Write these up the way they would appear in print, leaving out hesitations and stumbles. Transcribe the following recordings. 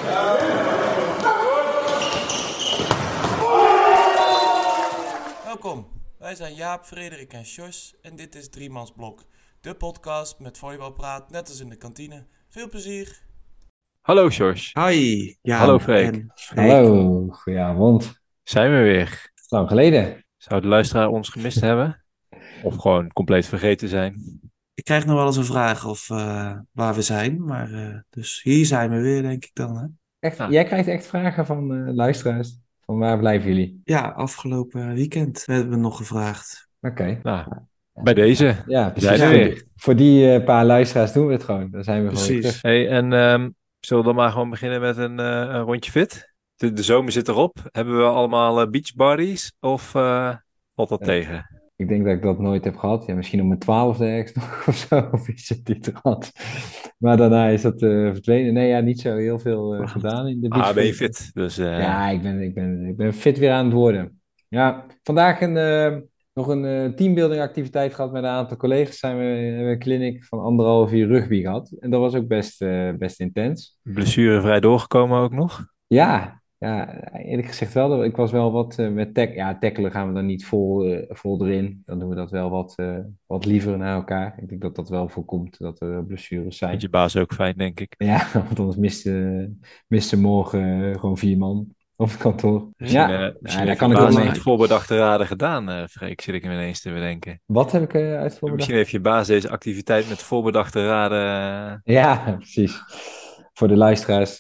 Welkom, wij zijn Jaap, Frederik en Sjors en dit is Driemansblok, de podcast met volleybalpraat, net als in de kantine. Veel plezier! Hallo Sjors. Hi, ja. Hallo Freek. En Freek. Hallo, goedenavond. Zijn we weer. Lang geleden. Zou de luisteraar ons gemist hebben? Of gewoon compleet vergeten zijn? Ik krijg nog wel eens een vraag of waar we zijn, maar dus hier zijn we weer, denk ik dan. Hè? Echt, Ah. Jij krijgt echt vragen van luisteraars. Van waar blijven jullie? Ja, afgelopen weekend hebben we nog gevraagd. Oké. Nou, bij deze. Ja, Zijn precies. we weer. Voor die paar luisteraars doen we het gewoon. Dan zijn we gewoon weer Precies. terug. Hey, en zullen we dan maar gewoon beginnen met een rondje fit? De zomer zit erop. Hebben we allemaal beach buddies of valt dat tegen? Ik denk dat ik dat nooit heb gehad. Ja, misschien op mijn 12e ergens nog of zo. Of is het niet gehad. Maar daarna is dat verdwenen. Nee, ja, niet zo heel veel gedaan in de beach. Ben je fit? Dus, Ja, ik ben fit weer aan het worden. Ja, vandaag nog een teambuilding activiteit gehad met een aantal collega's. Hebben we een clinic van 1,5 uur rugby gehad. En dat was ook best intens. Blessurevrij doorgekomen ook nog? Ja, eerlijk gezegd wel. Ik was wel wat met tackelen gaan we dan niet vol erin. Dan doen we dat wel wat liever naar elkaar. Ik denk dat dat wel voorkomt dat er blessures zijn. Vindt je baas ook fijn, denk ik. Ja, want anders miste morgen gewoon 4 man op het kantoor. Misschien daar heeft kan je ik wel baas mee. echt voorbedachte raden gedaan, Freek, zit ik me ineens te bedenken. Wat heb ik uitgevoerd? Misschien heeft je baas deze activiteit met voorbedachte raden. Ja, precies. Voor de luisteraars,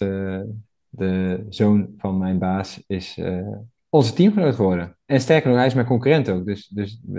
de zoon van mijn baas is onze teamgenoot geworden. En sterker nog, hij is mijn concurrent ook. Dus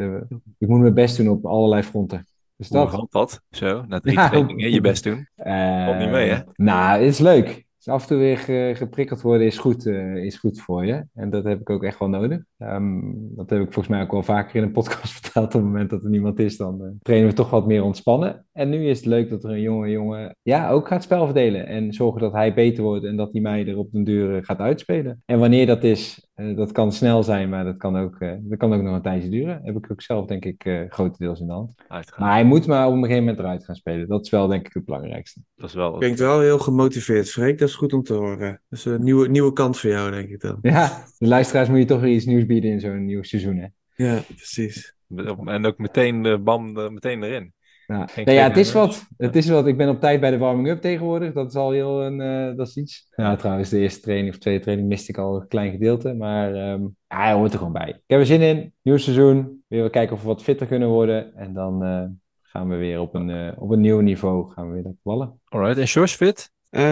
ik moet mijn best doen op allerlei fronten. Dus Hoe dat. valt dat? Zo, na 3 Ja, trainingen je best doen. Valt niet mee, hè? Nou, het is leuk. Dus af en toe weer geprikkeld worden is goed voor je. En dat heb ik ook echt wel nodig. Dat heb ik volgens mij ook wel vaker in een podcast verteld. Op het moment dat er niemand is, dan trainen we toch wat meer ontspannen. En nu is het leuk dat er een jonge jongen ook gaat spel verdelen. En zorgen dat hij beter wordt en dat hij mij er op den duur gaat uitspelen. En wanneer dat is, dat kan snel zijn, maar dat kan ook nog een tijdje duren. Heb ik ook zelf, denk ik, grotendeels in de hand. Uitgaan. Maar hij moet maar op een gegeven moment eruit gaan spelen. Dat is wel, denk ik, het belangrijkste. Dat is wel. Klinkt wel heel gemotiveerd, Freek. Dat is goed om te horen. Dus een nieuwe kant voor jou, denk ik dan. Ja, de luisteraars moet je toch weer iets nieuws bieden in zo'n nieuw seizoen, hè? Ja, precies. En ook meteen de bam meteen erin. Ja. Geen Nee, ja, het is training, wat. Het is wat. Ik ben op tijd bij de warming-up tegenwoordig. Dat is al dat is iets. Ja, trouwens, de eerste training of tweede training miste ik al een klein gedeelte. Maar hij hoort er gewoon bij. Ik heb er zin in. Nieuw seizoen. Weer kijken of we wat fitter kunnen worden. En dan gaan we weer op een nieuw niveau gaan we weer naar ballen. Alright, en Sjors fit?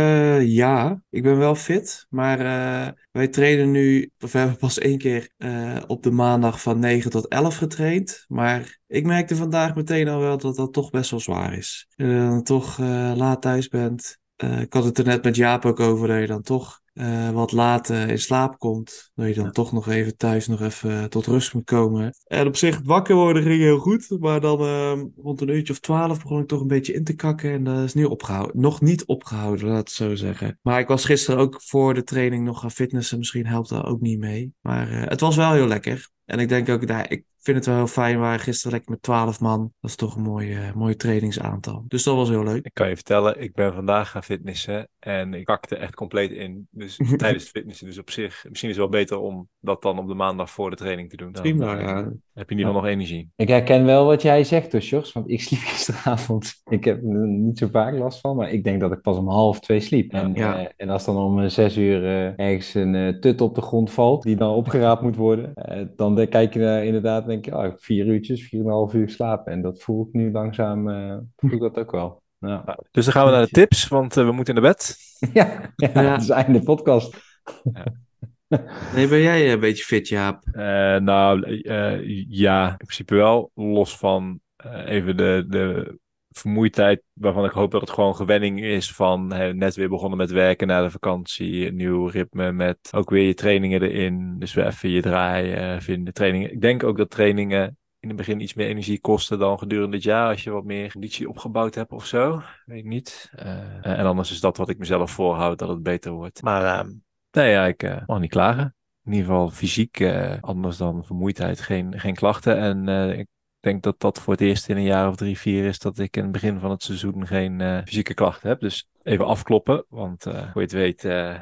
Ja, ik ben wel fit, maar wij trainen nu, of we hebben pas 1 keer op de maandag van 9 tot 11 getraind. Maar ik merkte vandaag meteen al wel dat dat toch best wel zwaar is. En dan toch laat thuis bent. Ik had het er net met Jaap ook over, dat je dan toch wat laat in slaap komt. Dat je dan toch nog even thuis nog even tot rust moet komen. En op zich, het wakker worden ging heel goed. Maar dan rond een uurtje of 12 begon ik toch een beetje in te kakken. En dat is nu opgehouden. Nog niet opgehouden, laat het zo zeggen. Maar ik was gisteren ook voor de training nog gaan fitnessen. Misschien helpt dat ook niet mee. Maar het was wel heel lekker. En ik denk ook, ik vind het wel heel fijn. We waren gisteren lekker met 12 man. Dat is toch een mooi trainingsaantal. Dus dat was heel leuk. Ik kan je vertellen, ik ben vandaag gaan fitnessen en ik kakte echt compleet in. Dus tijdens het fitnessen. Dus op zich, misschien is het wel beter om dat dan op de maandag voor de training te doen. Dan Prima, ja. heb je in ieder geval nog energie. Ik herken wel wat jij zegt, hoor, Sjors. Want ik sliep gisteravond. Ik heb er niet zo vaak last van. Maar ik denk dat ik pas om 1:30 sliep. En als dan om 6 uur ergens een tut op de grond valt. Die dan opgeraapt moet worden. Dan kijk je naar inderdaad en denk je, 4 uurtjes, 4,5 uur slapen. En dat voel ik nu langzaam, voel ik dat ook wel. Ja, Dus dan gaan we naar de tips, want we moeten naar bed. ja, dat is einde podcast. Nee, ben jij een beetje fit, Jaap? Ja, in principe wel. Los van even de vermoeidheid, waarvan ik hoop dat het gewoon gewenning is van net weer begonnen met werken na de vakantie. Een nieuw ritme met ook weer je trainingen erin. Dus weer even je draai vinden. Trainingen. Ik denk ook dat trainingen in het begin iets meer energie kosten dan gedurende het jaar. Als je wat meer conditie opgebouwd hebt of zo. Weet ik niet. En anders is dat wat ik mezelf voorhoud, dat het beter wordt. Maar ik mag niet klagen. In ieder geval fysiek, anders dan vermoeidheid, geen klachten. En ik denk dat dat voor het eerst in een jaar of 3, 4 is dat ik in het begin van het seizoen geen fysieke klachten heb. Dus even afkloppen. Want voor je het weet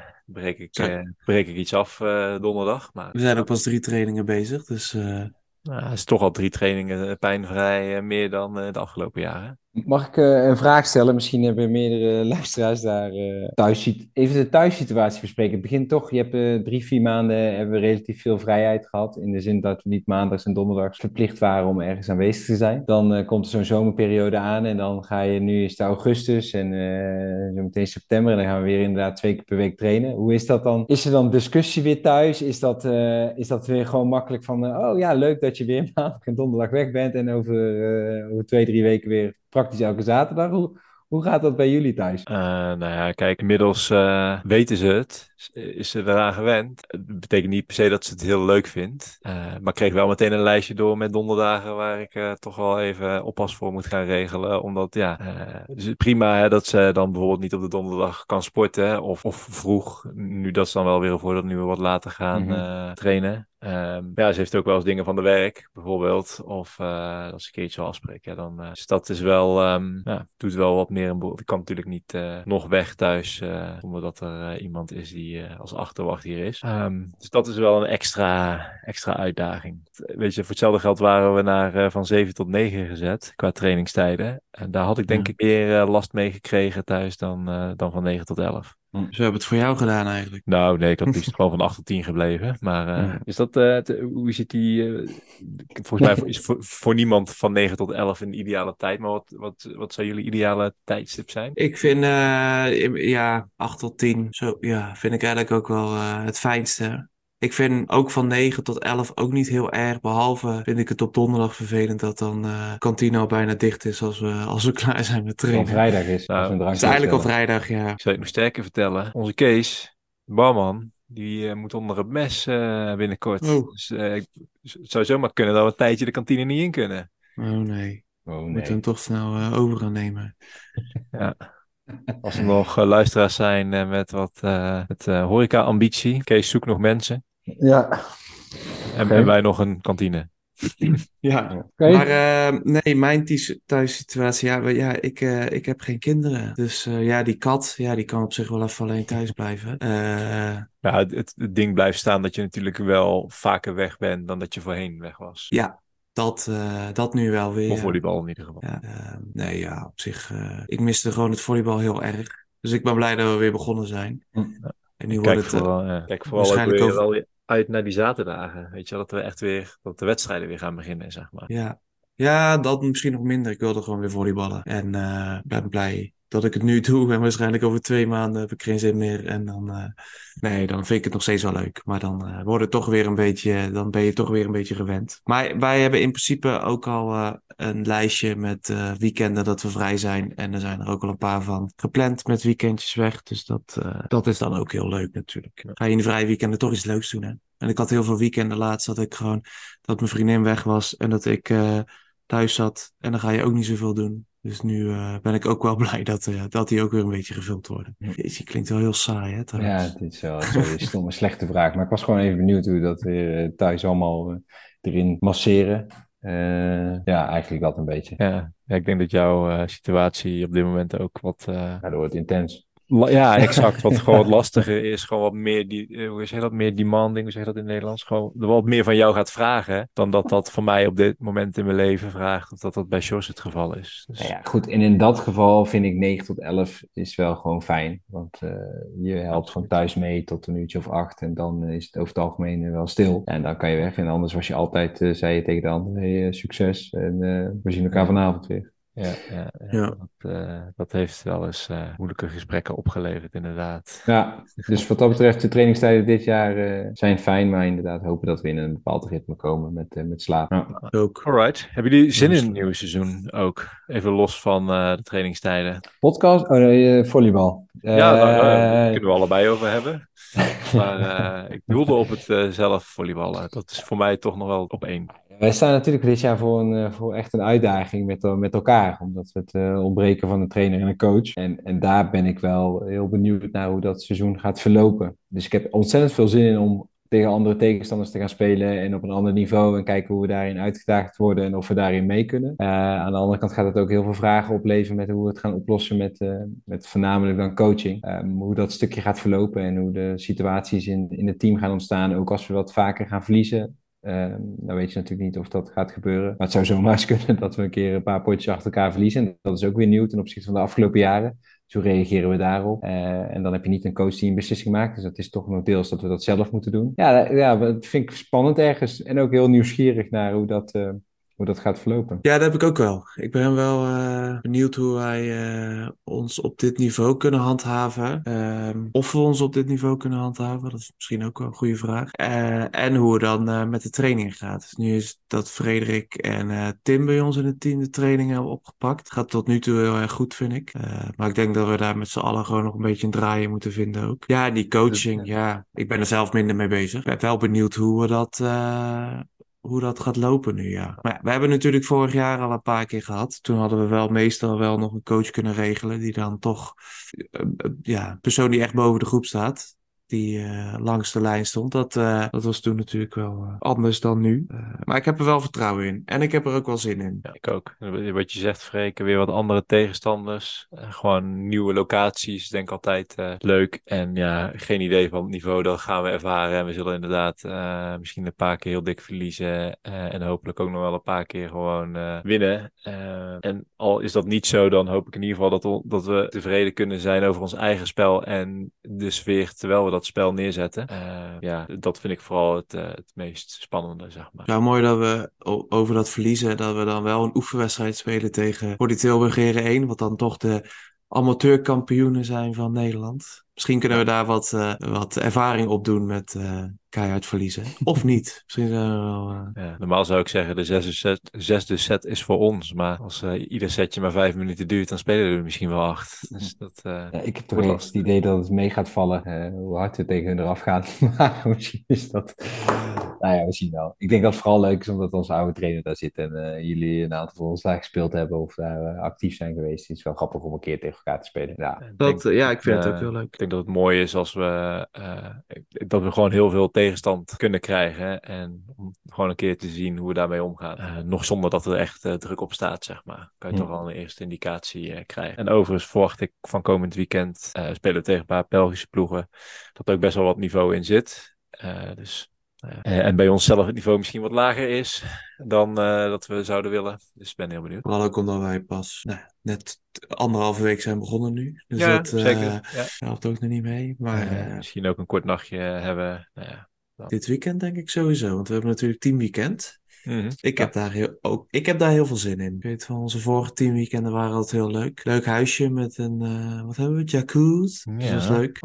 breek ik iets af donderdag. Maar We zijn ook pas 3 trainingen bezig, dus het is toch al 3 trainingen pijnvrij meer dan de afgelopen jaren. Mag ik een vraag stellen? Misschien hebben meerdere luisteraars daar even de thuissituatie bespreken. Het begint toch, je hebt 3-4 maanden hebben we relatief veel vrijheid gehad. In de zin dat we niet maandags en donderdags verplicht waren om ergens aanwezig te zijn. Dan komt er zo'n zomerperiode aan en dan ga je, nu is het augustus en zo meteen september. En dan gaan we weer inderdaad 2 keer per week trainen. Hoe is dat dan? Is er dan discussie weer thuis? Is dat weer gewoon makkelijk van, oh ja, leuk dat je weer maandag en donderdag weg bent en over 2-3 weken weer praktisch elke zaterdag. Hoe gaat dat bij jullie thuis? Nou ja, kijk, inmiddels weten ze het. Is ze eraan gewend. Het betekent niet per se dat ze het heel leuk vindt. Maar ik kreeg wel meteen een lijstje door met donderdagen waar ik toch wel even oppas voor moet gaan regelen. Omdat dus prima hè, dat ze dan bijvoorbeeld niet op de donderdag kan sporten. Of vroeg. Nu dat is dan wel weer een voordeel, nu we wat later gaan trainen. Ze heeft ook wel eens dingen van de werk, bijvoorbeeld. Of als ik een keertje wil afspreken. Ja, dan, dus dat is wel, doet wel wat meer een boel. Ik kan natuurlijk niet nog weg thuis, zonder dat er iemand is die als achterwacht hier is. Dus dat is wel een extra uitdaging. Weet je, voor hetzelfde geld waren we van 7 tot 9 gezet, qua trainingstijden. En daar had ik denk ik meer last mee gekregen thuis dan van 9 tot 11. we hebben het voor jou gedaan eigenlijk. Nou, nee, ik had liefst gewoon van 8 tot 10 gebleven. Maar is dat, hoe zit die... volgens mij is voor niemand van 9 tot 11 een ideale tijd. Maar wat zou jullie ideale tijdstip zijn? Ik vind 8 tot 10, zo, ja, vind ik eigenlijk ook wel het fijnste. Ik vind ook van 9 tot 11 ook niet heel erg. Behalve vind ik het op donderdag vervelend dat dan kantine al bijna dicht is als we klaar zijn met Gewoon trainen. vrijdag is. Nou, Als we een Het drankje is eigenlijk al bestellen. vrijdag, ja. Ik zal je het nog sterker vertellen. Onze Kees, de barman, die moet onder het mes binnenkort. Oh. Dus het zou zomaar kunnen dat we een tijdje de kantine niet in kunnen. Oh nee, Oh we moeten nee. hem toch snel over gaan nemen. Ja. Als er nog luisteraars zijn met wat horeca-ambitie. Kees zoekt nog mensen. Ja. En Oké. wij nog een kantine. Ja, Oké. maar nee, mijn thuissituatie, ik heb geen kinderen. Dus die kat, die kan op zich wel even alleen thuis blijven. Ja, het ding blijft staan dat je natuurlijk wel vaker weg bent dan dat je voorheen weg was. Ja, dat nu wel weer. Of volleybal in ieder geval. Ja, op zich, ik miste gewoon het volleybal heel erg. Dus ik ben blij dat we weer begonnen zijn. En nu Kijk wordt het vooral ook waarschijnlijk weer over... wel uit naar die zaterdagen. Weet je, dat we echt weer, dat de wedstrijden weer gaan beginnen, zeg maar. Ja, dat misschien nog minder. Ik wilde gewoon weer volleyballen. En ben blij dat ik het nu doe. En waarschijnlijk over 2 maanden heb ik geen zin meer. En dan, nee, dan vind ik het nog steeds wel leuk. Maar dan wordt het toch weer een beetje, dan ben je toch weer een beetje gewend. Maar wij hebben in principe ook al een lijstje met weekenden dat we vrij zijn. En er zijn er ook al een paar van gepland met weekendjes weg. Dus dat is dan ook heel leuk natuurlijk. Ga je in de vrije weekenden toch iets leuks doen, hè? En ik had heel veel weekenden laatst dat mijn vriendin weg was en dat ik thuis zat. En dan ga je ook niet zoveel doen. Dus nu ben ik ook wel blij dat die ook weer een beetje gevuld worden. Jeetje, klinkt wel heel saai, hè, Ja, trouwens. het is wel een stomme, slechte vraag. Maar ik was gewoon even benieuwd hoe dat weer thuis allemaal erin masseren. Eigenlijk dat een beetje. Ja, ik denk dat jouw situatie op dit moment ook wat... Ja, dat wordt intens. Ja, exact. Wat gewoon wat lastiger is, gewoon wat meer, hoe zeg je dat, meer demanding, hoe zeg je dat in het Nederlands? Gewoon er wat meer van jou gaat vragen, dan dat van mij op dit moment in mijn leven vraagt, of dat bij Sjors het geval is. Dus... Nou ja, goed. En in dat geval vind ik 9 tot 11 is wel gewoon fijn. Want je helpt gewoon thuis mee tot een uurtje of 8 en dan is het over het algemeen wel stil. En dan kan je weg. En anders was je altijd, zei je tegen de ander, hey, succes en we zien elkaar vanavond weer. Ja. Dat heeft wel eens moeilijke gesprekken opgeleverd, inderdaad. Ja, dus wat dat betreft, de trainingstijden dit jaar zijn fijn, maar inderdaad hopen dat we in een bepaald ritme komen met slaap. Ja. Ook. Alright. Hebben jullie zin in het nieuwe seizoen ook? Even los van de trainingstijden. Podcast? Oh nee, volleybal. Daar kunnen we allebei over hebben. Maar ik doelde op het zelf volleyballen. Dat is voor mij toch nog wel op 1. Wij staan natuurlijk dit jaar voor echt een uitdaging met elkaar. Omdat we het ontbreken van een trainer en een coach. En daar ben ik wel heel benieuwd naar hoe dat seizoen gaat verlopen. Dus ik heb ontzettend veel zin in om tegen andere tegenstanders te gaan spelen en op een ander niveau en kijken hoe we daarin uitgedaagd worden en of we daarin mee kunnen. Aan de andere kant gaat het ook heel veel vragen opleveren met hoe we het gaan oplossen met voornamelijk dan coaching. Hoe dat stukje gaat verlopen en hoe de situaties in het team gaan ontstaan, ook als we wat vaker gaan verliezen. Dan weet je natuurlijk niet of dat gaat gebeuren. Maar het zou zomaar eens kunnen dat we een keer een paar potjes achter elkaar verliezen. En dat is ook weer nieuw ten opzichte van de afgelopen jaren. Dus hoe reageren we daarop? En dan heb je niet een coach die een beslissing maakt. Dus dat is toch nog deels dat we dat zelf moeten doen. Ja, dat vind ik spannend ergens. En ook heel nieuwsgierig naar hoe dat gaat verlopen. Ja, dat heb ik ook wel. Ik ben wel benieuwd hoe wij ons op dit niveau kunnen handhaven. Of we ons op dit niveau kunnen handhaven, dat is misschien ook wel een goede vraag. En hoe het dan met de training gaat. Dus nu is dat Frederik en Tim bij ons in het team de training hebben opgepakt. Gaat tot nu toe heel erg goed, vind ik. Maar ik denk dat we daar met z'n allen gewoon nog een beetje een draai in moeten vinden ook. Ja, die coaching, ja. Ik ben er zelf minder mee bezig. Ik ben wel benieuwd hoe dat gaat lopen nu, ja. Maar ja, we hebben natuurlijk vorig jaar al een paar keer gehad. Toen hadden we wel meestal wel nog een coach kunnen regelen die dan toch, een persoon die echt boven de groep staat, die langs de lijn stond. Dat was toen natuurlijk wel anders dan nu. Maar ik heb er wel vertrouwen in. En ik heb er ook wel zin in. Ja, ik ook. Wat je zegt, Freek, weer wat andere tegenstanders. Gewoon nieuwe locaties, denk ik altijd leuk. En ja, geen idee van het niveau, dat gaan we ervaren. En we zullen inderdaad misschien een paar keer heel dik verliezen. En hopelijk ook nog wel een paar keer gewoon winnen. En al is dat niet zo, dan hoop ik in ieder geval dat we tevreden kunnen zijn over ons eigen spel. En de sfeer terwijl we dat spel neerzetten. Dat vind ik vooral het meest spannende, zeg maar. Ja, mooi dat we over dat verliezen, dat we dan wel een oefenwedstrijd spelen tegen voor die Tilburg Heren 1, wat dan toch de amateurkampioenen zijn van Nederland. Misschien kunnen we daar wat ervaring op doen met keihard verliezen. Of niet. Misschien zijn we wel... Ja, normaal zou ik zeggen, de zesde set is voor ons. Maar als ieder setje maar 5 minuten duurt, dan spelen we er misschien wel 8. Dus dat, ik heb toch echt het idee dat het mee gaat vallen. Hoe hard we tegen hun eraf gaan. Maar misschien is dat... Nou ja, we zien wel. Ik denk dat het vooral leuk is omdat onze oude trainer daar zit. En jullie een aantal van ons daar gespeeld hebben of daar actief zijn geweest. Het is wel grappig om een keer tegen elkaar te spelen. Ja, ik vind het ook heel leuk. Ik denk dat het mooi is als dat we gewoon heel veel tegenstand kunnen krijgen. En om gewoon een keer te zien hoe we daarmee omgaan. Nog zonder dat er echt druk op staat, zeg maar. Kan je toch al een eerste indicatie krijgen. En overigens verwacht ik van komend weekend spelen we tegen een paar Belgische ploegen. Dat er ook best wel wat niveau in zit. En bij onszelf het niveau misschien wat lager is dan dat we zouden willen. Dus ik ben heel benieuwd. Vooral ook omdat wij pas net 1,5 week zijn begonnen nu. Dus ja, dat zeker. helpt ook nog niet mee. Maar misschien ook een kort nachtje hebben. dit weekend denk ik sowieso. Want we hebben natuurlijk teamweekend. Mm-hmm. Ik heb daar heel veel zin in. Ik weet van onze vorige teamweekenden waren altijd heel leuk. Leuk huisje met een, wat hebben we? Jacuzzi. Ja, Dus dat is leuk.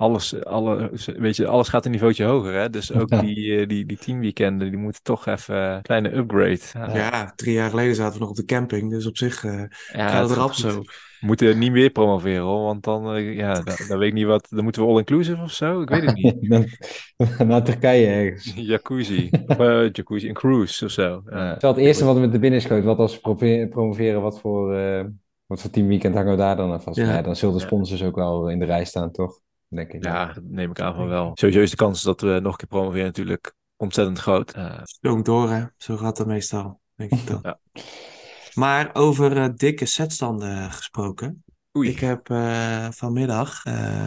Alles gaat een niveautje hoger, hè? Dus ook die teamweekenden, die moeten toch even een kleine upgrade. Ja, 3 jaar geleden zaten we nog op de camping. Dus op zich gaat het rap zo. We moeten niet meer promoveren, hoor. Want dan, dan weet ik niet wat. Dan moeten we all-inclusive of zo? Ik weet het niet. Naar Turkije ergens. Jacuzzi. Jacuzzi, een cruise of zo. Het is wel het eerste wat me te binnen schoot. Wat als we promoveren, wat voor teamweekend hangen we daar dan aan vast? Ja. Ja, dan zullen de sponsors ook wel in de rij staan, toch? Denk ik. Ja, dat neem ik aan van wel. Sowieso is de kans dat we nog een keer promoveren natuurlijk ontzettend groot. Stoom door, hè. Zo gaat het meestal, denk ik dan. Ja. Maar over dikke setstanden gesproken. Oei. Ik heb vanmiddag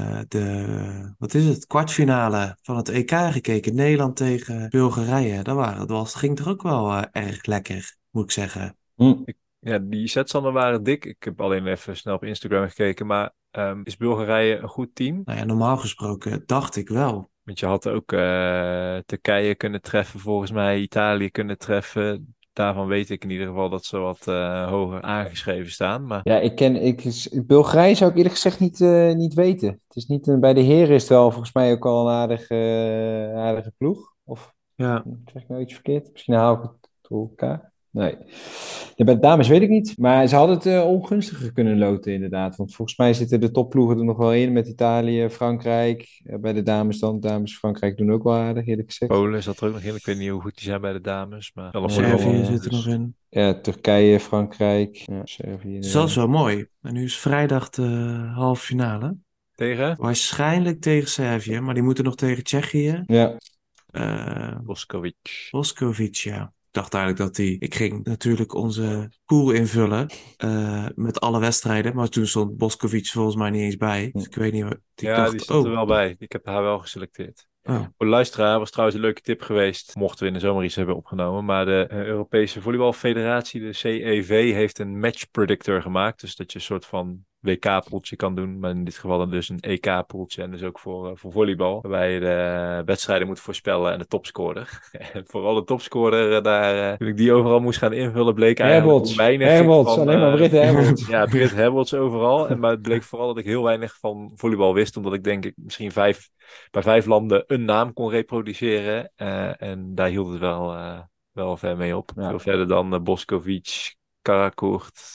kwartfinale van het EK gekeken. Nederland tegen Bulgarije. Dat ging toch ook wel erg lekker, moet ik zeggen. Ja, die setstanden waren dik. Ik heb alleen even snel op Instagram gekeken. Maar is Bulgarije een goed team? Nou ja, normaal gesproken dacht ik wel. Want je had ook Turkije kunnen treffen, volgens mij Italië kunnen treffen. Daarvan weet ik in ieder geval dat ze wat hoger aangeschreven staan. Maar... Ja, Bulgarije zou ik eerlijk gezegd niet weten. Het is niet, bij de heren is het wel volgens mij ook al een aardige ploeg. Of zeg ik nou iets verkeerd? Misschien haal ik het door elkaar. Nee. Ja, bij de dames weet ik niet. Maar ze hadden het ongunstiger kunnen loten inderdaad. Want volgens mij zitten de topploegen er nog wel in. Met Italië, Frankrijk. Bij de dames dan. Dames Frankrijk doen ook wel aardig, eerlijk gezegd. Polen zat er ook nog in. Ik weet niet hoe goed die zijn bij de dames. Maar Servië zit er nog in. Ja, Turkije, Frankrijk. Ja, Servië. Dus dat is wel mooi. En nu is vrijdag de halve finale. Tegen? Waarschijnlijk tegen Servië. Maar die moeten nog tegen Tsjechië. Ja. Boskovic, ja. Ik dacht eigenlijk dat ik ging natuurlijk onze pool invullen met alle wedstrijden. Maar toen stond Boskovic volgens mij niet eens bij. Dus ik weet niet wat. Ik Ja, die dacht, stond er wel bij. Ik heb haar wel geselecteerd. oh. Voor de luisteraar was trouwens een leuke tip geweest. Mochten we in de zomer iets hebben opgenomen. Maar de Europese Volleybalfederatie, de CEV, heeft een match predictor gemaakt. Dus dat je een soort van WK-poeltje kan doen. Maar in dit geval dan dus een EK-poeltje. En dus ook voor volleybal. Waarbij je de wedstrijden moet voorspellen en de topscorer. En vooral de topscorer, toen ik die overal moest gaan invullen, bleek eigenlijk Herbolts, weinig Herbolts, van... alleen maar Britt Herbolts. Ja, Britt Herbolts overal. Maar het bleek vooral dat ik heel weinig van volleybal wist. Omdat ik denk ik misschien bij 5 landen een naam kon reproduceren. En daar hield het wel ver mee op. Ja. Veel verder dan Boskovic, Karakourt,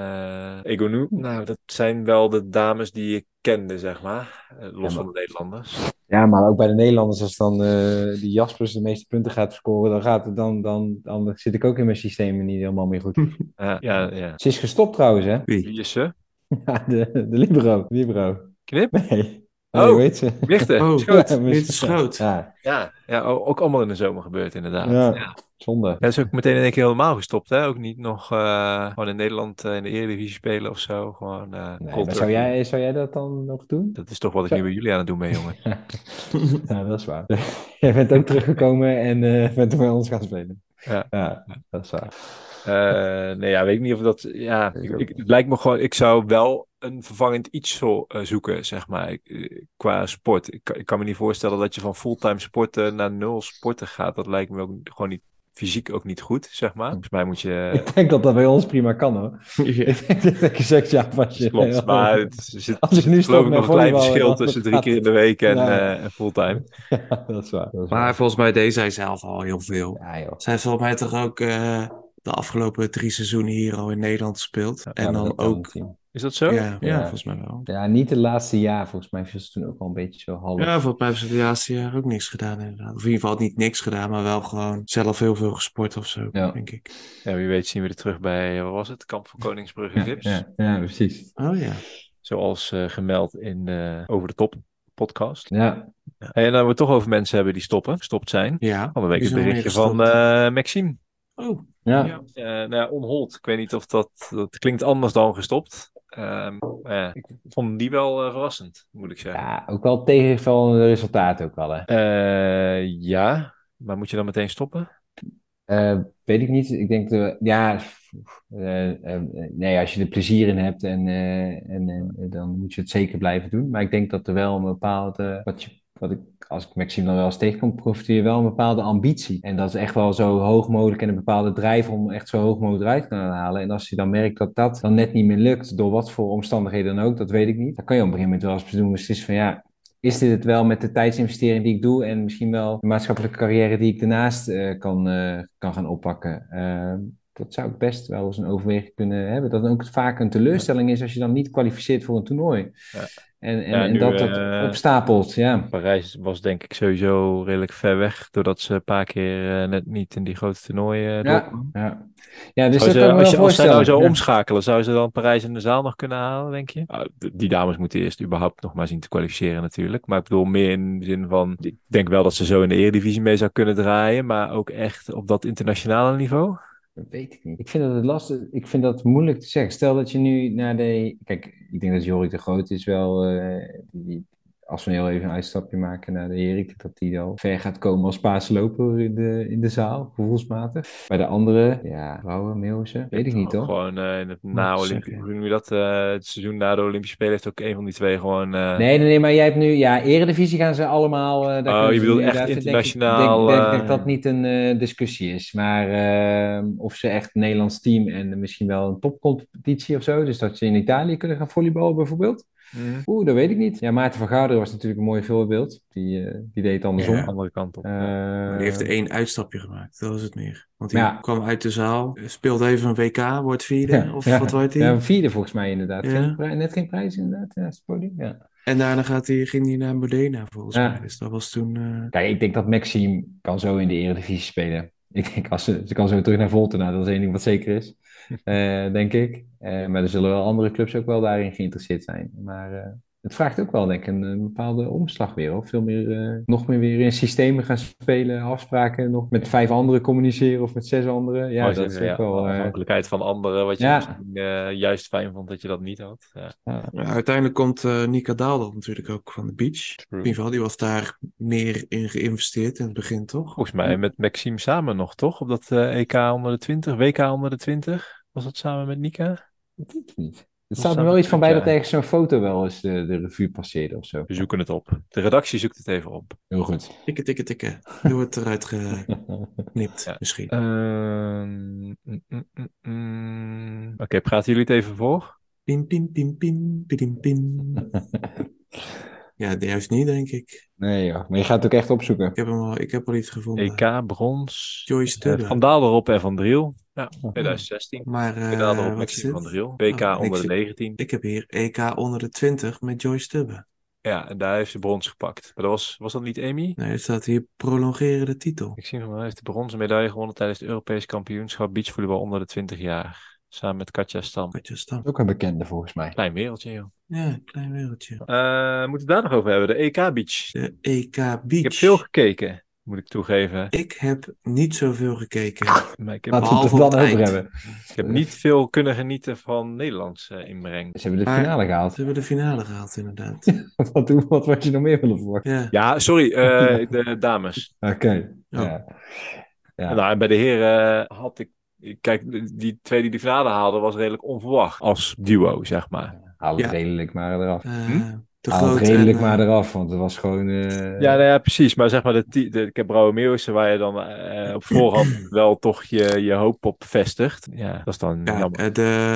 Egonu. Nou, dat zijn wel de dames die ik kende, zeg maar. Los van de Nederlanders. Ja, maar ook bij de Nederlanders, als dan die Jaspers de meeste punten gaat scoren, dan zit ik ook in mijn systeem niet helemaal meer goed. Ja. Ze is gestopt trouwens, hè? Wie is ze? Ja, de Libero. Knip? Nee. Oh, Nee, hoe heet ze? Wichten. Oh, Schoot. Ja, Wichten Schoot. Ja, Ook allemaal in de zomer gebeurd, inderdaad. ja, zonde. Hij is ook meteen in één keer helemaal gestopt, hè? Ook niet nog gewoon in Nederland in de Eredivisie spelen of zo. Gewoon Nee, cold maar turkey. zou jij dat dan nog doen? Dat is toch wat ik nu bij jullie aan het doen ben, jongen. Ja, dat is waar. Jij bent ook teruggekomen en bent er bij ons gaan spelen. Ja. Dat is waar. Nee, ja, weet ik niet of dat... Ja, het lijkt me gewoon... Ik zou wel een vervangend iets zoeken, zeg maar, qua sport. Ik kan me niet voorstellen dat je van fulltime sporten naar 0 sporten gaat. Dat lijkt me ook gewoon niet... Fysiek ook niet goed, zeg maar. Volgens mij moet je... Ik denk dat dat bij ons prima kan, hoor. Ja. Ik denk dat je zegt, ja, als je... Klopt, maar er zit Als ik nu stop geloof ik met nog een klein volleybal, verschil dan tussen 3 gaat keer in de week en Ja. en fulltime. Ja, dat is waar. Maar volgens mij deed zij zelf al heel veel. Ja, joh. Zij heeft volgens mij toch ook de afgelopen 3 seizoenen hier al in Nederland gespeeld. Ja, en Ja, maar dan dat telt ook... niet. Is dat zo? Ja, Ja. volgens mij wel. Ja, niet de laatste jaar. Volgens mij was het toen ook al een beetje zo half. Ja, volgens mij hebben ze de laatste jaren ook niks gedaan inderdaad. Of in ieder geval niet niks gedaan, maar wel gewoon zelf heel veel gesport of zo, Ja. denk ik. Ja, wie weet zien we er terug bij, wat was het? Kamp van Koningsbrugge Gips. Ja, precies. Oh ja. Zoals gemeld in de Over de Top podcast. Ja, En dan we het toch over mensen hebben die gestopt zijn. Ja. Van de week Die het zijn berichtje weer van gestopt. Maxime. Oh. ja. Nou ja, onhold. Ik weet niet of dat klinkt anders dan gestopt. Maar ja, ik vond die wel verrassend, moet ik zeggen. Ja, ook wel tegenvallende resultaten ook wel, hè. Ja, maar moet je dan meteen stoppen? Weet ik niet. Ik denk, nee, als je er plezier in hebt dan moet je het zeker blijven doen. Maar ik denk dat er wel een bepaalde, als ik Maxime dan wel eens tegenkom, profiteer je wel een bepaalde ambitie. En dat is echt wel zo hoog mogelijk en een bepaalde drijf om echt zo hoog mogelijk eruit te kunnen halen. En als je dan merkt dat dat dan net niet meer lukt, door wat voor omstandigheden dan ook, dat weet ik niet. Dan kan je op een gegeven moment wel eens doen beslissen van ja, is dit het wel met de tijdsinvestering die ik doe en misschien wel de maatschappelijke carrière die ik daarnaast kan gaan oppakken? Dat zou ik best wel eens een overweging kunnen hebben. Dat dan ook vaak een teleurstelling is als je dan niet kwalificeert voor een toernooi. Ja. En Nu, dat opstapelt, ja. Parijs was denk ik sowieso redelijk ver weg, doordat ze een paar keer net niet in die grote toernooien doorkwamen. Ja, dus Zou dat ze, kan ik me wel als zij nou voorstellen. zo Ja. omschakelen, zou ze dan Parijs in de zaal nog kunnen halen, denk je? Die dames moeten eerst überhaupt nog maar zien te kwalificeren natuurlijk. Maar ik bedoel meer in de zin van, ik denk wel dat ze zo in de Eredivisie mee zou kunnen draaien, maar ook echt op dat internationale niveau. Dat weet ik niet. Ik vind dat het lastig. Ik vind dat moeilijk te zeggen. Stel dat je nu naar de. Kijk, ik denk dat Jorik de Groot is wel. Als we heel even een uitstapje maken naar de Erik, dat die al ver gaat komen als paasloper in de zaal, gevoelsmatig. Bij de andere, ja, vrouwen, Meeuwse, weet ik niet toch? Gewoon in het zeggen. hoe noem je dat? Het seizoen na de Olympische Spelen heeft ook een van die twee gewoon... Nee, maar jij hebt nu, ja, Eredivisie gaan ze allemaal. Daar kunnen je ze bedoelt nu- echt daar vind internationaal, Ik denk dat niet een discussie is. Maar of ze echt een Nederlands team en misschien wel een topcompetitie of zo. Dus dat ze in Italië kunnen gaan volleyballen bijvoorbeeld. Dat weet ik niet. Ja, Maarten van Garderen was natuurlijk een mooi voorbeeld. Die deed het andersom. Ja. andere kant op. Maar die heeft er 1 uitstapje gemaakt, dat is het meer. Want die Ja. kwam uit de zaal, speelt even een WK, wordt vierde, of wat wordt hij? Ja, vierde volgens mij inderdaad. Ja. Net geen prijs inderdaad. Ja, het podium. Ja. En daarna ging hij naar Modena volgens Ja. mij. Dus dat was toen... Kijk, ik denk dat Maxime kan zo in de Eredivisie spelen. Ik denk, ze kan zo terug naar Voltena, dat is één ding wat zeker is. Denk ik. Maar er zullen wel andere clubs ook wel daarin geïnteresseerd zijn. Maar het vraagt ook wel, denk ik, een bepaalde omslag weer. Of veel meer, nog meer weer in systemen gaan spelen, afspraken, nog met 5 anderen communiceren of met 6 anderen. Ja, dat is ook wel... afhankelijkheid van anderen, wat je ja. misschien juist fijn vond dat je dat niet had. Ja. Ja, uiteindelijk komt Nika Daalder natuurlijk ook van de beach. In ieder geval, die was daar meer in geïnvesteerd in het begin, toch? Volgens mij met Maxime samen nog, toch? Op dat EK onder de 20, WK onder de 20. Was dat samen met Nika? Dat weet ik niet. Er staat me wel iets van bij dat ergens zo'n foto wel eens de revue passeerde of zo. We zoeken het op. De redactie zoekt het even op. Heel goed. Tikken. Doe het eruit geknipt, misschien. Oké, praten jullie het even voor? Pim. Ja, juist niet, denk ik. Nee, ja. Maar je gaat het ook echt opzoeken. Ik heb al iets gevonden. EK, brons. Joyce Tubbe. Van Daalderop en Van Driel. Ja, 2016. Maar Daalderop, wat is Maxime dit? Van Driel. WK onder de 19. Ik heb hier EK onder de 20 met Joyce Tubbe. Ja, en daar heeft ze brons gepakt. Maar was dat niet Amy? Nee, er staat hier prolongeren de titel. Ik zie nog wel, hij heeft de bronzen medaille gewonnen tijdens het Europees kampioenschap beachvolleybal onder de 20 jaar. Samen met Katja Stam. Ook een bekende volgens mij. Klein wereldje, joh. Ja, klein wereldje. Moeten we het daar nog over hebben? De EK Beach. De EK Beach. Ik heb veel gekeken, moet ik toegeven. Ik heb niet zoveel gekeken. Maar ik heb, Laten we het er dan over hebben. Ik heb niet veel kunnen genieten van Nederlands inbreng. Ze hebben de finale gehaald. Ze hebben de finale gehaald, inderdaad. Wat was je nog meer willen verwachten? Ja, sorry, de dames. Oké. Ja. Nou, en bij de heren had ik... Kijk, die twee die de finale haalden was redelijk onverwacht. Als duo, zeg maar. Haal het redelijk maar eraf. Haal het redelijk maar eraf, want het was gewoon... Ja, precies. Maar zeg maar, ik heb Brouwer Meeuwissen, waar je dan op voorhand wel toch je hoop op vestigt. Ja, dat is dan jammer.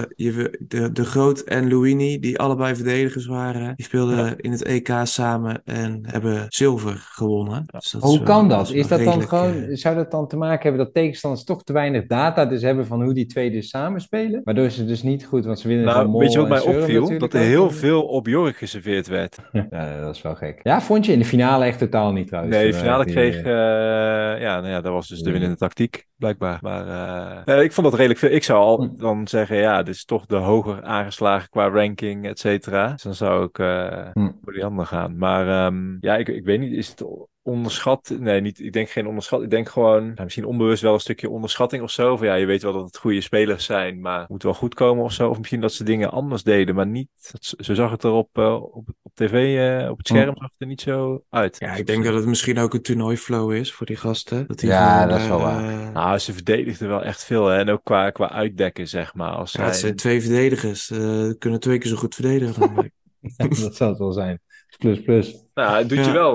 De Groot en Luini, die allebei verdedigers waren, die speelden in het EK samen en hebben zilver gewonnen. Dus hoe kan dat? Is dat dan gewoon, zou dat dan te maken hebben dat tegenstanders toch te weinig data dus hebben van hoe die twee dus samenspelen? Waardoor ze dus niet goed, want ze winnen van Mol. Weet je wat mij opviel? Dat er heel veel op Jorg geserveerd werd. Ja, dat is wel gek. Ja, vond je in de finale echt totaal niet trouwens? Nee, de finale kreeg... dat was dus de winnende tactiek, blijkbaar. Maar ik vond dat redelijk veel. Ik zou al dan zeggen, ja, dit is toch de hoger aangeslagen qua ranking, et cetera. Dus dan zou ik voor die anderen gaan. Maar ik weet niet, is het onderschat? Nee, niet, ik denk geen onderschat. Ik denk gewoon, misschien onbewust wel een stukje onderschatting of zo. Van ja, je weet wel dat het goede spelers zijn, maar het moet wel goed komen of zo. Of misschien dat ze dingen anders deden, maar niet... Zo zag het er op tv, op het scherm zag het er niet zo uit. Ja, ik denk dat het misschien ook een toernooiflow is voor die gasten. Dat dat is wel waar. Nou, ze verdedigden wel echt veel, hè. En ook qua uitdekken, zeg maar. Het zijn 2 verdedigers. Kunnen 2 keer zo goed verdedigen dan dat zou het wel zijn. Plus. Nou, het doet je wel.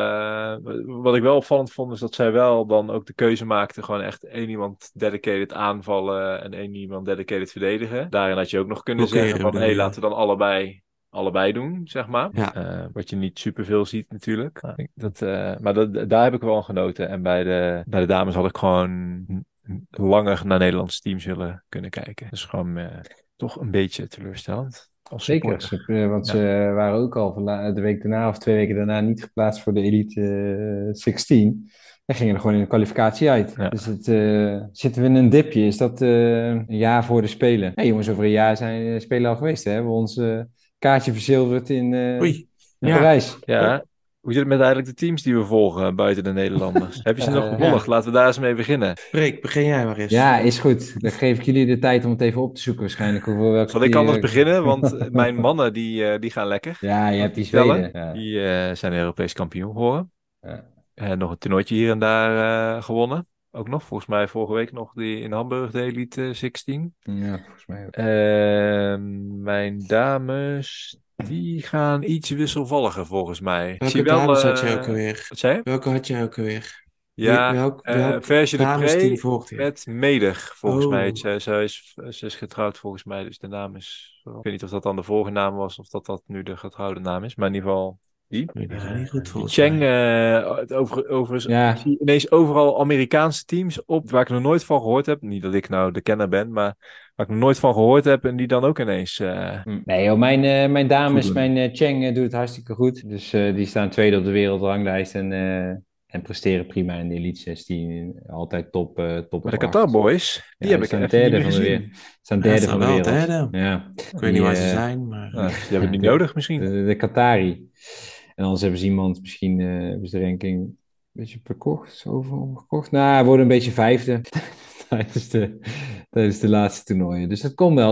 Wat ik wel opvallend vond, is dat zij wel dan ook de keuze maakten. Gewoon echt 1 iemand dedicated aanvallen en 1 iemand dedicated verdedigen. Daarin had je ook nog kunnen zeggen van, laten we dan allebei doen, zeg maar. Ja. Wat je niet superveel ziet natuurlijk. Daar heb ik wel aan genoten. En bij de dames had ik gewoon langer naar Nederlandse teams willen kunnen kijken. Dus gewoon toch een beetje teleurstellend. Zeker, want ze waren ook al de week daarna of 2 weken daarna niet geplaatst voor de Elite 16. En gingen er gewoon in de kwalificatie uit. Ja. Dus zitten we in een dipje? Is dat een jaar voor de Spelen? Nee jongens, over een jaar zijn de Spelen al geweest. Hè? We hebben ons kaartje verzilverd in Parijs. Ja. Hoe zit het met eigenlijk de teams die we volgen buiten de Nederlanders? Heb je ze nog gevolgd? Laten we daar eens mee beginnen. Freek, begin jij maar eens. Ja, is goed. Dan geef ik jullie de tijd om het even op te zoeken waarschijnlijk. Zal ik anders beginnen? Want mijn mannen die gaan lekker. Ja, je hebt die Zweden. Ja. Die zijn Europees kampioen geworden. Ja. Nog een toernooitje hier en daar gewonnen. Ook nog, volgens mij vorige week nog die in Hamburg, de Elite 16. Ja, volgens mij ook. Mijn dames... Die gaan iets wisselvalliger volgens mij. Welke dames had jij ook alweer? Wat zei je? Welke had jij ook alweer? Ja, welk Verge de damesteam volgt hij? met Meder, volgens mij. Ze is getrouwd volgens mij, dus de naam is... Ik weet niet of dat dan de vorige naam was of dat nu de getrouwde naam is, maar in ieder geval... Die gaat niet goed volgens Cheng, overigens zie ineens overal Amerikaanse teams op waar ik nog nooit van gehoord heb. Niet dat ik nou de kenner ben, maar waar ik nog nooit van gehoord heb en die dan ook ineens... Nee joh, mijn dames, mijn Cheng doet het hartstikke goed. Dus die staan tweede op de wereldranglijst en En presteren prima in de Elite 16. Altijd top Maar de 8. Qatar Boys, die heb ik staan even niet meer van de gezien. wereld. Staan Ja, derde staan van de wel wereld. derde. Ja. Ik weet niet waar ze zijn, maar... Nou, die hebben het niet nodig misschien. De Qatari. En anders hebben ze iemand, misschien hebben ze de ranking een beetje verkocht, omgekocht. Nou, hij wordt een beetje vijfde tijdens de laatste toernooien. Dus dat komt wel.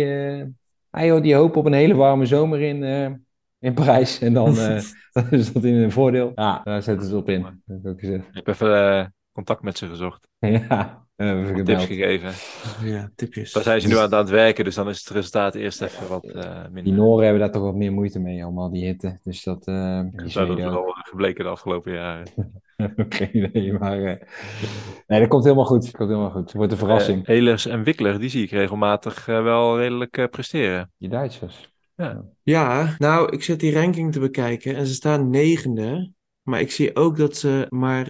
Die hopen op een hele warme zomer in Parijs. En dan is dat in een voordeel. Ja, daar zetten ze op in. Dat heb ik ook gezegd. Ik heb even contact met ze gezocht. Ja, hebben we Tips gemeld. gegeven. Ja, tipjes. Daar zijn ze nu aan het werken, dus dan is het resultaat eerst even wat Die minder. Noren hebben daar toch wat meer moeite mee, allemaal die hitte. Dus dat... die Dat is Zweden ook. wel gebleken de afgelopen jaren. Geen idee, maar... nee, dat komt helemaal goed. Dat komt helemaal goed. Het wordt een verrassing. Ehlers en Wickler, die zie ik regelmatig wel redelijk presteren. Die Duitsers. Ja, nou, ik zit die ranking te bekijken en ze staan negende. Maar ik zie ook dat ze maar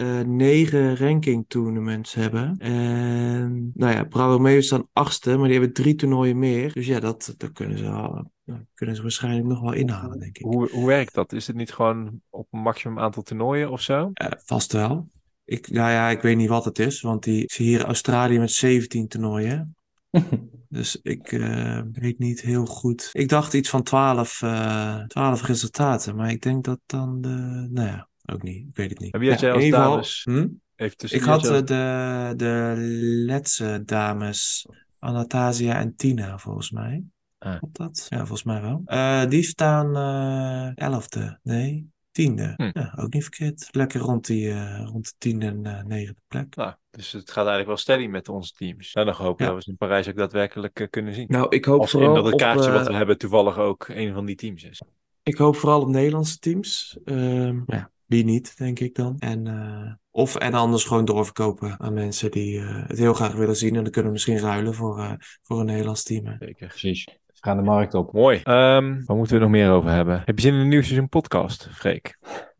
9 ranking tournaments hebben. En nou ja, Bravo staan 8e, maar die hebben 3 toernooien meer. Dus ja, dat kunnen ze waarschijnlijk nog wel inhalen, denk ik. Hoe werkt dat? Is het niet gewoon op een maximum aantal toernooien of zo? Vast wel. Ik weet niet wat het is, want ik zie hier Australië met 17 toernooien. Dus ik weet niet heel goed. Ik dacht iets van 12 resultaten, maar ik denk dat dan nou ja, ook niet. Ik weet het niet. En wie had jij in als ieder geval, dames? Even tussen ik wie had jij als- de Letse dames, Anastasia en Tina, volgens mij. Ah. Klopt dat? Ja, volgens mij wel. Die staan 11e. Nee, 10e. Ja, ook niet verkeerd. Lekker rond de 10e en 9e plek. Nou, dus het gaat eigenlijk wel steady met onze teams. Nou, dan hopen we Ja. dat we ze in Parijs ook daadwerkelijk kunnen zien. Nou, ik hoop Als in vooral dat het kaartje op, wat we hebben toevallig ook een van die teams is. ik hoop vooral op Nederlandse teams. Ja, wie niet, denk ik dan. En anders gewoon doorverkopen aan mensen die het heel graag willen zien. En dan kunnen we misschien ruilen voor een Nederlands team. Hè. Zeker. Precies. We gaan de markt op. Mooi. Waar moeten we nog meer over hebben? Heb je zin in een nieuw seizoen podcast, Freek?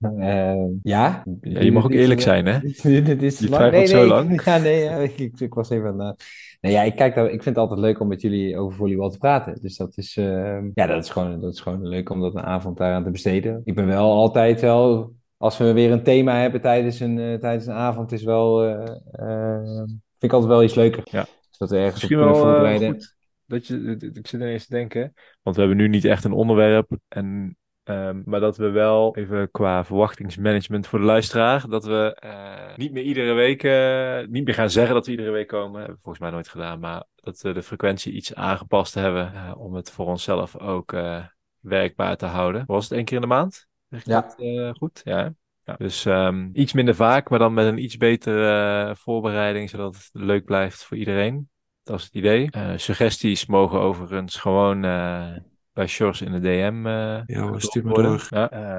Ja? Ja, je mag ook eerlijk zijn, hè? Dit is Je lang. twijfelt zo lang. Ja, nee, ik was even aan... Nee, ja, ik vind het altijd leuk om met jullie over volleybal te praten. Dus dat is, dat is gewoon leuk om dat een avond daaraan te besteden. Ik ben wel altijd wel... Als we weer een thema hebben tijdens een avond, is wel... vind ik altijd wel iets leuker. Ja. Dat we ergens Misschien op kunnen wel voorbereiden. goed ik zit ineens te denken, want we hebben nu niet echt een onderwerp, maar dat we wel even qua verwachtingsmanagement voor de luisteraar, dat we niet meer iedere week, niet meer gaan zeggen dat we iedere week komen, hebben we volgens mij nooit gedaan, maar dat we de frequentie iets aangepast hebben om het voor onszelf ook werkbaar te houden. Was het 1 keer in de maand? Zeg ik Ja. dat goed? Ja. Ja, dus iets minder vaak, maar dan met een iets betere voorbereiding, zodat het leuk blijft voor iedereen. Dat is het idee. Suggesties mogen overigens gewoon bij Sjors in de DM Ja, stuur maar worden. door.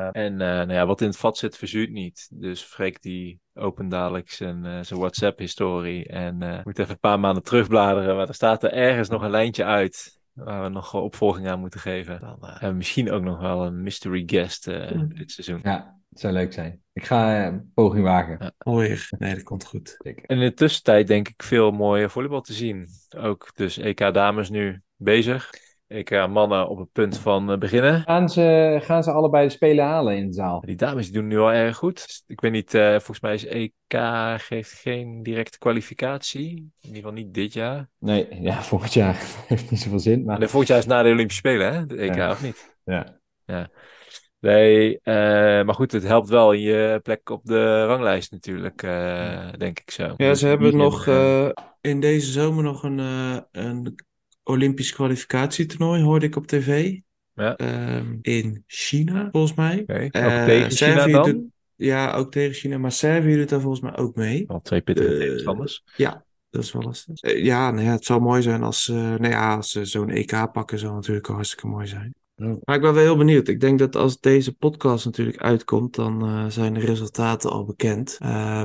Ja. Wat in het vat zit, verzuurt niet. Dus Freek die opent dadelijk zijn WhatsApp-historie en moet even een paar maanden terugbladeren. Maar er staat er ergens nog een lijntje uit waar we nog opvolging aan moeten geven. Dan hebben we misschien ook nog wel een mystery guest dit seizoen. Ja, het zou leuk zijn. Ik ga een poging wagen. Ja. Alweer. Nee, dat komt goed. Zeker. En in de tussentijd denk ik veel mooie volleybal te zien. Ook dus EK dames nu bezig. EK mannen op het punt van beginnen. Gaan ze allebei de Spelen halen in de zaal? Die dames die doen nu al erg goed. Ik weet niet, volgens mij is EK geeft geen directe kwalificatie. In ieder geval niet dit jaar. Nee, ja, volgend jaar heeft niet zoveel zin. Maar... En volgend jaar is na de Olympische Spelen, hè? De EK, Ja. of niet? Ja. Nee, maar goed, het helpt wel in je plek op de ranglijst natuurlijk, denk ik zo. Ja, Dus ze hebben in die nog zin, in deze zomer nog een Olympisch kwalificatietoernooi, hoorde ik op tv. Ja. In China, volgens mij. Oké. Ook tegen China Servië dan? ja, ook tegen China. Maar Servië doet daar volgens mij ook mee. Al 2 pittige tegenstanders. Ja, dat is wel lastig. Ja, nou ja, het zou mooi zijn als ze zo'n EK pakken, zou natuurlijk hartstikke mooi zijn. Maar ik ben wel heel benieuwd. Ik denk dat als deze podcast natuurlijk uitkomt, dan zijn de resultaten al bekend.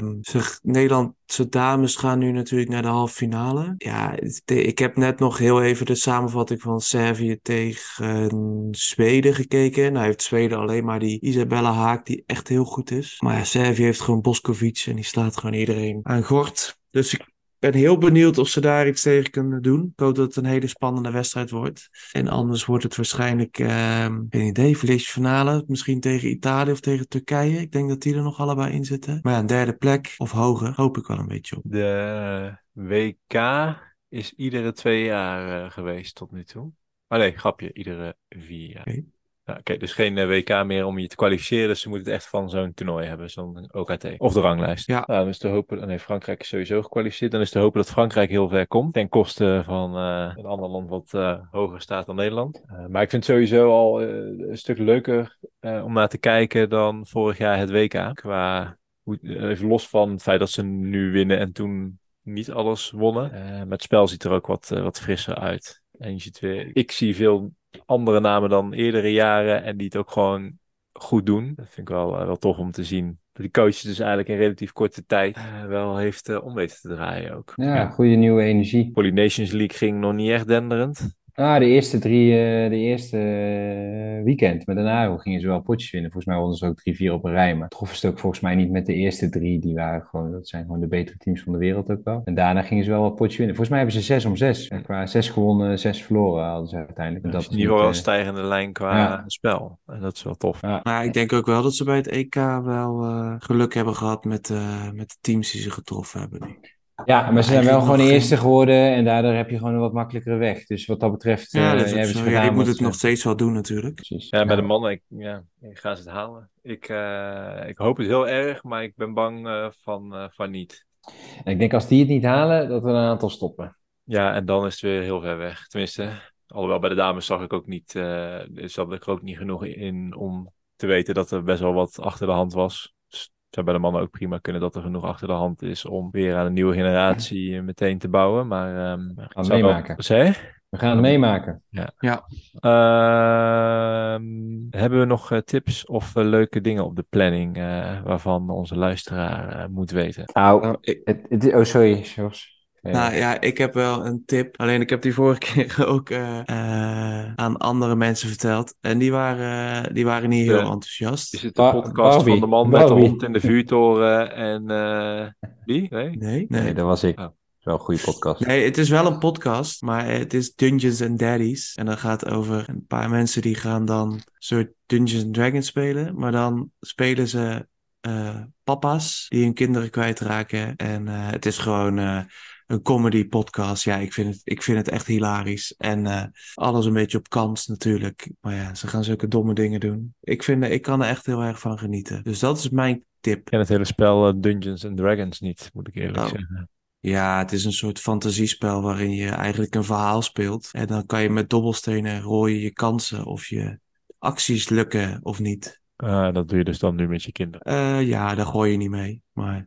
Nederlandse dames gaan nu natuurlijk naar de halve finale. Ja, ik heb net nog heel even de samenvatting van Servië tegen Zweden gekeken. Nou heeft Zweden alleen maar die Isabella Haak, die echt heel goed is. Maar ja, Servië heeft gewoon Boskovic en die slaat gewoon iedereen aan gort. Dus ben heel benieuwd of ze daar iets tegen kunnen doen. Ik hoop dat het een hele spannende wedstrijd wordt. En anders wordt het waarschijnlijk, geen idee, verliesfinale. Misschien tegen Italië of tegen Turkije. Ik denk dat die er nog allebei in zitten. Maar ja, een derde plek of hoger hoop ik wel een beetje op. De WK is iedere 2 jaar geweest tot nu toe. Oh nee, grapje, iedere 4 jaar. Oké. Ja, oké, dus geen WK meer om je te kwalificeren. Dus ze moeten het echt van zo'n toernooi hebben, zo'n OKT. Of de ranglijst. Ja. Nou, dan is te hopen... Nee, Frankrijk is sowieso gekwalificeerd. Dan is te hopen dat Frankrijk heel ver komt. Ten koste van een ander land wat hoger staat dan Nederland. Maar ik vind het sowieso al een stuk leuker om naar te kijken dan vorig jaar het WK. Even los van het feit dat ze nu winnen en toen niet alles wonnen. Maar het spel ziet er ook wat frisser uit. En je ziet weer... Ik zie veel andere namen dan eerdere jaren en die het ook gewoon goed doen. Dat vind ik wel tof om te zien. Dat die coach dus eigenlijk in relatief korte tijd wel heeft om weten te draaien ook. Ja, goede nieuwe energie. Poly Nations League ging nog niet echt denderend. De eerste weekend. Maar daarna gingen ze wel potjes winnen. Volgens mij wonnen ze ook 3-4 op een rij. Maar troffen ze het ook volgens mij niet met de eerste 3. Die waren gewoon, dat zijn gewoon de betere teams van de wereld ook wel. En daarna gingen ze wel wat potjes winnen. Volgens mij hebben ze 6 om 6. En qua 6 gewonnen, 6 verloren hadden ze uiteindelijk. En Dat dat is in is ieder geval wel niet, een stijgende lijn qua spel. En dat is wel tof. Maar ik denk ook wel dat ze bij het EK wel geluk hebben gehad met de teams die ze getroffen hebben nu. Ja, maar ze zijn Eigenlijk wel gewoon nog geen- eerste geworden en daardoor heb je gewoon een wat makkelijkere weg. Dus wat dat betreft Ja, dat is ook hebben zo. ze Ja, gedaan je moet wat het ze- nog steeds wel doen natuurlijk. Precies. Ja, bij Nou, de mannen, ik ga ze het halen. Ik hoop het heel erg, maar ik ben bang van niet. en ik denk als die het niet halen, dat er een aantal stoppen. Ja, en dan is het weer heel ver weg. Tenminste, alhoewel bij de dames zag ik ook niet, zat ik er ook niet genoeg in om te weten dat er best wel wat achter de hand was. Dus het zou bij de mannen ook prima kunnen dat er genoeg achter de hand is om weer aan een nieuwe generatie meteen te bouwen. Maar gaan het meemaken. Wat zei je? We gaan het meemaken. Ja. Hebben we nog tips of leuke dingen op de planning waarvan onze luisteraar moet weten? Nou, Oh, sorry, Jos. Nou ja, ik heb wel een tip. Alleen ik heb die vorige keer ook aan andere mensen verteld. En die waren niet heel enthousiast. Is het de podcast Barbie. van de man met de Barbie. hond in de vuurtoren en wie? Nee? Nee. Dat was ik. Oh. Wel een goede podcast. Nee, het is wel een podcast, maar het is Dungeons and Daddies. En dat gaat over een paar mensen die gaan dan een soort Dungeons and Dragons spelen. Maar dan spelen ze papa's die hun kinderen kwijtraken. En het is gewoon een comedy podcast. Ja, ik vind het echt hilarisch. En alles een beetje op kans natuurlijk. Maar ja, ze gaan zulke domme dingen doen. Ik kan er echt heel erg van genieten. Dus dat is mijn tip. Ik ken het hele spel Dungeons and Dragons niet, moet ik eerlijk Oh. zeggen. Ja, het is een soort fantasiespel waarin je eigenlijk een verhaal speelt. En dan kan je met dobbelstenen rooien je kansen of je acties lukken of niet. Dat doe je dus dan nu met je kinderen. Ja, daar gooi je niet mee. Maar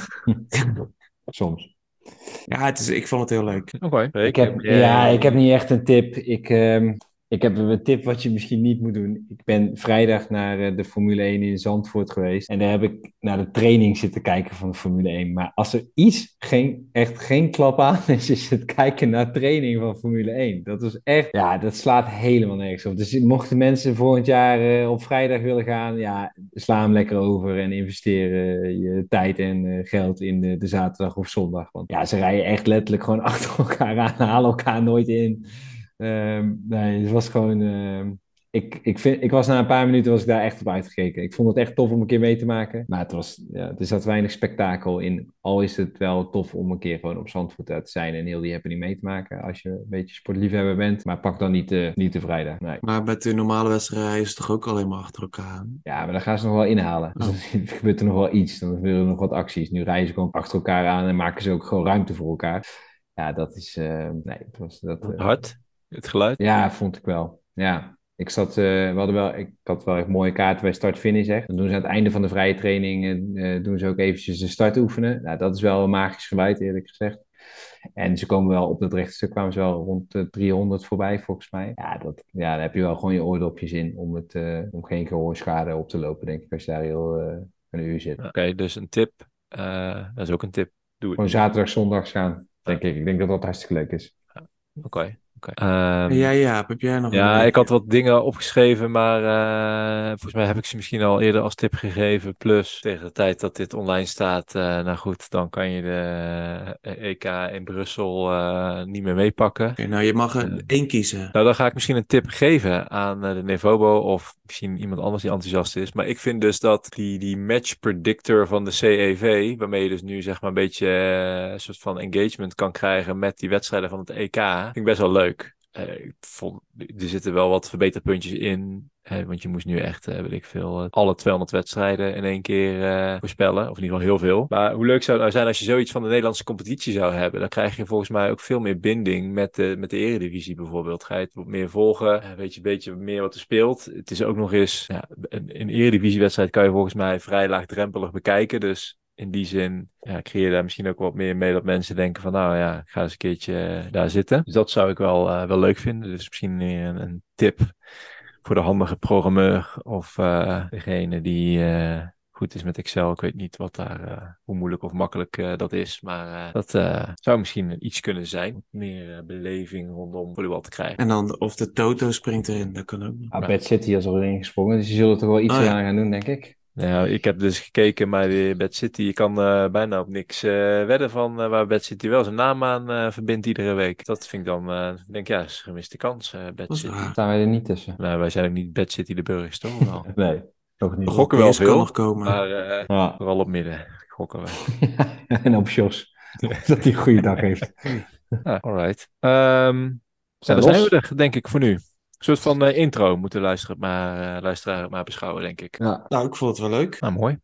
Soms. ja, ik vond het heel leuk. Oké. Ik heb niet echt een tip. Ik heb een tip wat je misschien niet moet doen. Ik ben vrijdag naar de Formule 1 in Zandvoort geweest. En daar heb ik naar de training zitten kijken van de Formule 1. Maar als er echt geen klap aan is het kijken naar training van Formule 1. Dat is echt, ja, dat slaat helemaal nergens op. Dus mochten mensen volgend jaar op vrijdag willen gaan, ja, sla hem lekker over en investeren je tijd en geld in de zaterdag of zondag. Want ja, ze rijden echt letterlijk gewoon achter elkaar aan, halen elkaar nooit in. Nee, het was gewoon. Ik was na een paar minuten was ik daar echt op uitgekeken. Ik vond het echt tof om een keer mee te maken. Maar er zat weinig spektakel in. Al is het wel tof om een keer gewoon op Zandvoort te zijn en heel die happening mee te maken. Als je een beetje sportliefhebber bent. Maar pak dan niet de vrijdag. Nee. Maar met de normale wedstrijden is het toch ook alleen maar achter elkaar aan? Ja, maar dan gaan ze nog wel inhalen. Dus dan gebeurt er nog wel iets. Dan gebeuren er nog wat acties. Nu rijden ze gewoon achter elkaar aan en maken ze ook gewoon ruimte voor elkaar. Ja, dat is. Nee, het was dat. Hard, het geluid. Ja, vond ik wel. Ja, ik had wel echt mooie kaarten bij start-finish. Echt. Dan doen ze aan het einde van de vrije training doen ze ook eventjes de start oefenen. Nou, dat is wel een magisch geluid, eerlijk gezegd. En ze komen wel op dat rechte stuk, kwamen ze wel rond de 300 voorbij, volgens mij. Ja, daar heb je wel gewoon je oordopjes in om geen gehoorschade op te lopen, denk ik, als je daar heel een uur zit. Oké, dus een tip. Dat is ook een tip. Doe het Gewoon niet. zaterdag, zondags gaan, denk ik. Ik denk dat dat hartstikke leuk is. Oké. Oké. En jij, Jaap, heb jij nog een Ja, weetje? ik had wat dingen opgeschreven, maar volgens mij heb ik ze misschien al eerder als tip gegeven. Plus, tegen de tijd dat dit online staat, nou goed, dan kan je de EK in Brussel niet meer meepakken. Oké, nou, je mag er één kiezen. Nou, dan ga ik misschien een tip geven aan de Nevobo of misschien iemand anders die enthousiast is. Maar ik vind dus dat die match predictor van de CEV, waarmee je dus nu zeg maar een beetje een soort van engagement kan krijgen met die wedstrijden van het EK, vind ik best wel leuk. Ik vond, er zitten wel wat verbeterpuntjes in. Want je moest nu echt, weet ik veel, alle 200 wedstrijden in één keer voorspellen. Of in ieder geval heel veel. Maar hoe leuk zou het nou zijn als je zoiets van de Nederlandse competitie zou hebben? Dan krijg je volgens mij ook veel meer binding met de Eredivisie bijvoorbeeld. Ga je het wat meer volgen? Weet je een beetje meer wat er speelt? Het is ook nog eens, ja, een Eredivisiewedstrijd kan je volgens mij vrij laagdrempelig bekijken. Dus in die zin creëer je daar misschien ook wat meer mee dat mensen denken van nou ja, ik ga eens een keertje daar zitten. Dus dat zou ik wel leuk vinden. Dus misschien een tip voor de handige programmeur of degene die goed is met Excel. Ik weet niet wat daar, hoe moeilijk of makkelijk dat is. Maar dat zou misschien iets kunnen zijn. Meer beleving rondom volleybal te krijgen. En dan, of de Toto springt erin, dat kan ook nog. Ah, Bad City is al erin gesprongen, dus die zullen er wel iets Oh, ja. aan gaan doen, denk ik. Ja, ik heb dus gekeken, maar die Bad City, je kan bijna op niks wedden van waar Bad City wel zijn naam aan verbindt iedere week. Dat vind ik dan, denk ja, is een gemiste kans, Bad Dat is City. waar. Staan wij er niet tussen? Nou, wij zijn ook niet Bad City de Burgers, toch? Wel. Nee, nog niet. We gokken wel PS kan veel, nog komen. maar Ja. vooral op midden gokken we. En op Jos. Dat hij een goede dag heeft. Alright. Zijn Dan zijn los? we er, denk ik, voor nu. Een soort van intro moeten luisteraar maar beschouwen, denk ik. Ja, Nou, ik vond het wel leuk. Nou, mooi.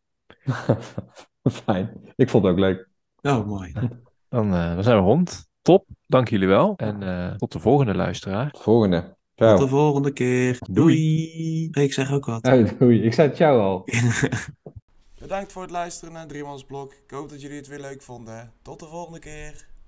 fijn. Ik vond het ook leuk. Oh, mooi. Dan zijn we rond. Top, dank jullie wel. En tot de volgende luisteraar. Volgende. Tot Ciao. de volgende keer. Doei. Doei. Hey, ik zeg ook wat. Oh, doei. Ik zei ciao al. Bedankt voor het luisteren naar Driemansblok. Ik hoop dat jullie het weer leuk vonden. Tot de volgende keer.